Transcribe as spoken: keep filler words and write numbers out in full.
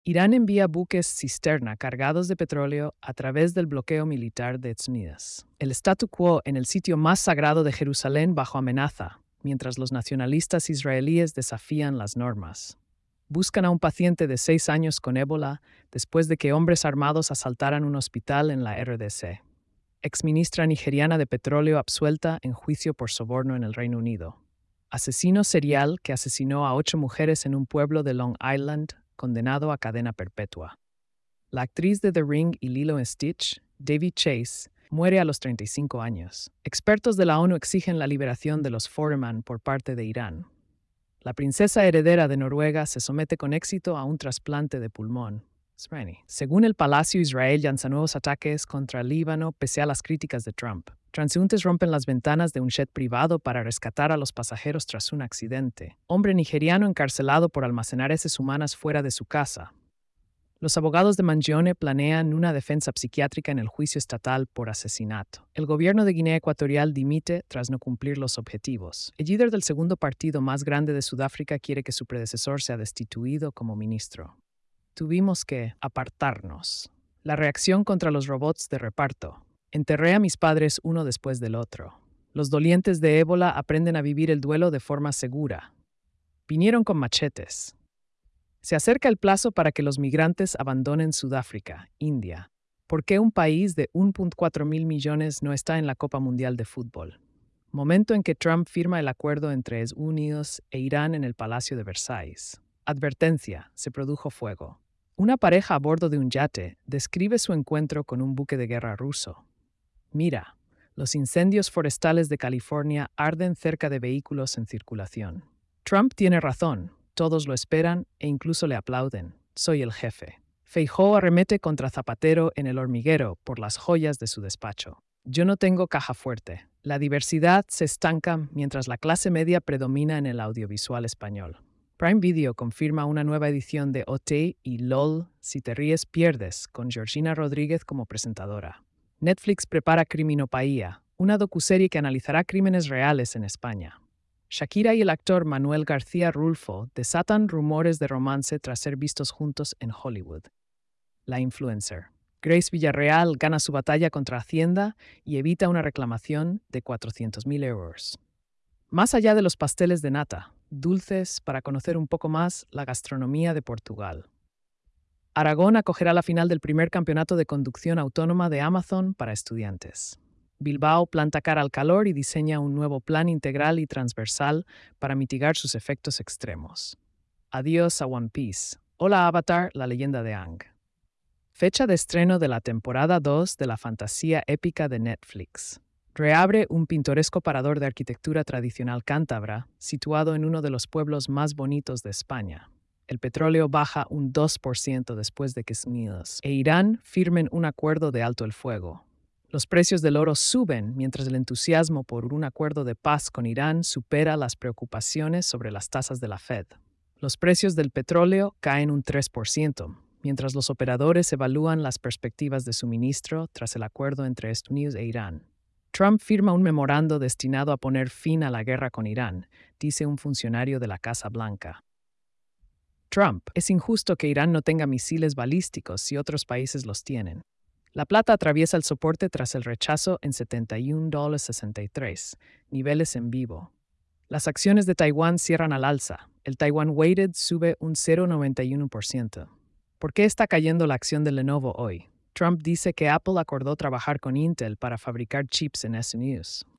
Irán envía buques cisterna cargados de petróleo a través del bloqueo militar de Estados El statu quo en el sitio más sagrado de Jerusalén bajo amenaza, mientras los nacionalistas israelíes desafían las normas. Buscan a un paciente de seis años con ébola después de que hombres armados asaltaran un hospital en la R D C. Exministra nigeriana de petróleo absuelta en juicio por soborno en el Reino Unido. Asesino serial que asesinó a ocho mujeres en un pueblo de Long Island, condenado a cadena perpetua. La actriz de The Ring y Lilo and Stitch, Davy Chase, muere a los treinta y cinco años. Expertos de la ONU exigen la liberación de los Foreman por parte de Irán. La princesa heredera de Noruega se somete con éxito a un trasplante de pulmón. Según el Palacio, Israel lanza nuevos ataques contra Líbano pese a las críticas de Trump. Transeúntes rompen las ventanas de un jet privado para rescatar a los pasajeros tras un accidente. Hombre nigeriano encarcelado por almacenar heces humanas fuera de su casa. Los abogados de Mangione planean una defensa psiquiátrica en el juicio estatal por asesinato. El gobierno de Guinea Ecuatorial dimite tras no cumplir los objetivos. El líder del segundo partido más grande de Sudáfrica quiere que su predecesor sea destituido como ministro. Tuvimos que apartarnos. La reacción contra los robots de reparto. Enterré a mis padres uno después del otro. Los dolientes de ébola aprenden a vivir el duelo de forma segura. Vinieron con machetes. Se acerca el plazo para que los migrantes abandonen Sudáfrica, India. ¿Por qué un país de uno punto cuatro mil millones no está en la Copa Mundial de Fútbol? Momento en que Trump firma el acuerdo entre Estados Unidos e Irán en el Palacio de Versalles. Advertencia, se produjo fuego. Una pareja a bordo de un yate describe su encuentro con un buque de guerra ruso. Mira, los incendios forestales de California arden cerca de vehículos en circulación. Trump tiene razón, todos lo esperan e incluso le aplauden. Soy el jefe. Feijóo arremete contra Zapatero en El Hormiguero por las joyas de su despacho. Yo no tengo caja fuerte. La diversidad se estanca mientras la clase media predomina en el audiovisual español. Prime Video confirma una nueva edición de O T y LOL, Si te ríes pierdes, con Georgina Rodríguez como presentadora. Netflix prepara Criminopaía, una docuserie que analizará crímenes reales en España. Shakira y el actor Manuel García Rulfo desatan rumores de romance tras ser vistos juntos en Hollywood. La influencer. Grace Villarreal gana su batalla contra Hacienda y evita una reclamación de cuatrocientos mil euros. Más allá de los pasteles de nata, dulces para conocer un poco más la gastronomía de Portugal. Aragón acogerá la final del primer campeonato de conducción autónoma de Amazon para estudiantes. Bilbao planta cara al calor y diseña un nuevo plan integral y transversal para mitigar sus efectos extremos. Adiós a One Piece. Hola Avatar, la leyenda de Aang. Fecha de estreno de la temporada dos de la fantasía épica de Netflix. Reabre un pintoresco parador de arquitectura tradicional cántabra, situado en uno de los pueblos más bonitos de España. El petróleo baja un dos por ciento después de que Estados Unidos e Irán firmen un acuerdo de alto el fuego. Los precios del oro suben mientras el entusiasmo por un acuerdo de paz con Irán supera las preocupaciones sobre las tasas de la Fed. Los precios del petróleo caen un tres por ciento, mientras los operadores evalúan las perspectivas de suministro tras el acuerdo entre Estados Unidos e Irán. Trump firma un memorando destinado a poner fin a la guerra con Irán, dice un funcionario de la Casa Blanca. Trump, es injusto que Irán no tenga misiles balísticos si otros países los tienen. La plata atraviesa el soporte tras el rechazo en setenta y un dólares sesenta y tres, niveles en vivo. Las acciones de Taiwán cierran al alza. El Taiwan Weighted sube un cero punto noventa y uno por ciento. ¿Por qué está cayendo la acción de Lenovo hoy? Trump dice que Apple acordó trabajar con Intel para fabricar chips en Estados Unidos.